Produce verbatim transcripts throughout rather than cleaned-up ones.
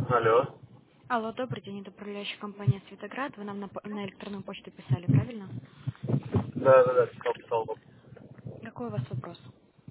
Алло. Алло, добрый день, это управляющая компания «Светоград». Вы нам на, по- на электронную почту писали, правильно? Да, да, да, писал, писал вам. Какой у вас вопрос?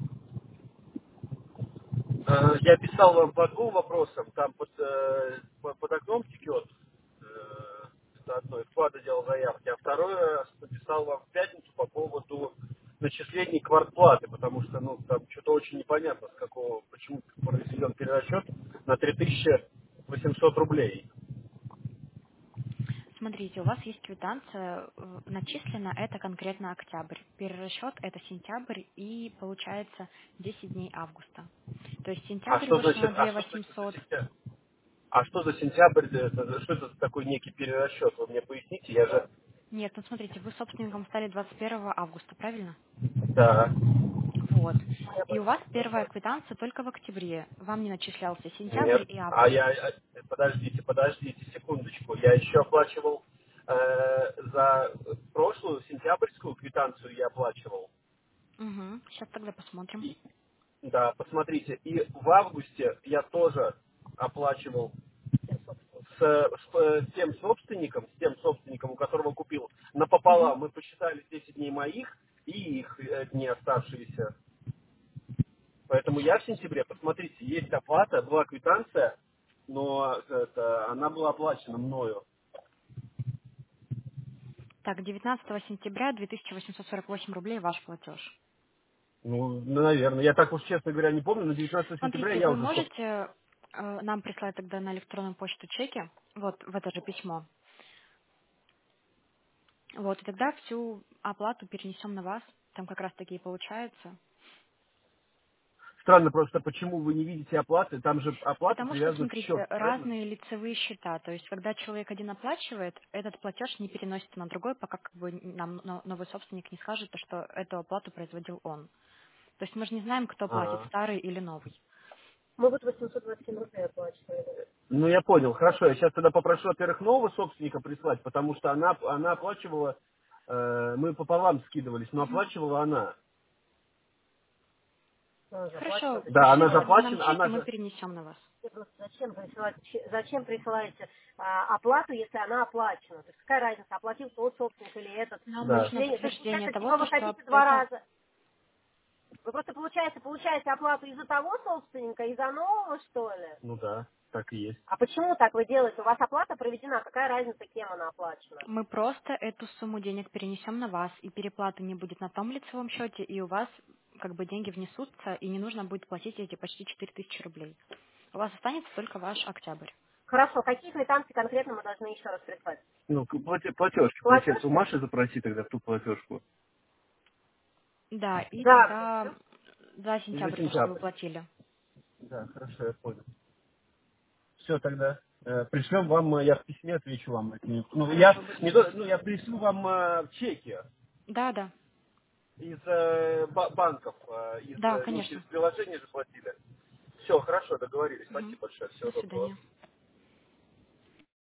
Э, Я писал вам по двум вопросам. Там под, э, по- под окном текет э, одно, и вклада делал заявки. А второй раз написал вам в пятницу по поводу начислений квартплаты, потому что ну там что-то очень непонятно, с какого, почему произведен перерасчет на три тысячи восемьсот рублей. Смотрите, у вас есть квитанция, э, начислена это конкретно октябрь. Перерасчет это сентябрь и получается десять дней августа. То есть А сентябрь что вышло значит, на а две что значит за восемьсот. сентябрь? А что за сентябрь? Это- Что это за такой некий перерасчет? Вы мне поясните, я же... Нет, ну смотрите, вы собственником стали двадцать первого августа, правильно? Да. Вот. И у вас первая квитанция только в октябре. Вам не начислялся сентябрь Нет. и А август. я, а, подождите, подождите секундочку. Я еще оплачивал э, за прошлую сентябрьскую квитанцию я оплачивал. Угу. Сейчас тогда посмотрим. И, да, посмотрите. И в августе я тоже оплачивал с, с, э, с тем собственником, с тем собственником, у которого купил, Угу. напополам. Мы посчитали десять дней моих и их э, дни оставшиеся. Поэтому я в сентябре, посмотрите, есть оплата, была квитанция, но это, она была оплачена мною. Так, девятнадцатого сентября две тысячи восемьсот сорок восемь рублей ваш платеж. Ну, ну, наверное. Я так уж, честно говоря, не помню, но девятнадцатого сентября Смотрите, я вы уже соб- можете э, нам прислать тогда на электронную почту чеки, вот в это же письмо. Вот, и тогда всю оплату перенесем на вас. Там как раз таки и получается. Странно просто, почему вы не видите оплаты? Там же оплата Потому что, привязана к счету, смотрите, правильно? разные лицевые счета. То есть, когда человек один оплачивает, этот платеж не переносится на другой, пока как бы нам но- новый собственник не скажет, что эту оплату производил он. То есть мы же не знаем, кто платит, А. старый или новый. Мы вот восемьсот двадцать семь рублей оплачивали. Ну, я понял, хорошо. Я сейчас тогда попрошу, во-первых, нового собственника прислать, потому что она, она оплачивала, э, мы пополам скидывались, но Мгм. оплачивала она. Она Хорошо, заплачена. Да, она пришлите тогда нам заплачена, чеки, она мы же... перенесем на вас. Просто зачем присылать, че- зачем присылаете а, оплату, если она оплачена? То есть какая разница, оплатил тот собственник или этот? Нам Да. нужно Начисление. То есть подтверждение получается, того, типа то, вы что хотите два это... раза. Вы просто получаете, получаете оплату из-за того собственника, из-за нового, что ли? Ну да, так и есть. А почему так вы делаете? У вас оплата проведена, какая разница, кем она оплачена? Мы просто эту сумму денег перенесем на вас, и переплаты не будет на том лицевом счете, и у вас как бы деньги внесутся, и не нужно будет платить эти почти четыре тысячи рублей. У вас останется только ваш октябрь. Хорошо, какие квитанции конкретно мы должны еще раз прислать? Ну, к- плате- платежки, получается, у Платежки? Маши запроси тогда в ту платежку. Да, и Да, тогда за и за сентябрь то, что вы сентябрь. платили. Да, хорошо, я понял. Все тогда. Э, Пришлем вам, э, я в письме отвечу вам. Это не- Ну, я, Хорошо, будет не то- связь. ну, я пришлю вам э, чеки Да, да, из э, ба- банков, э, из, да, э, ну, через конечно. приложение заплатили. Все, хорошо, договорились. Мгм. Спасибо большое. Всего До доброго. свидания.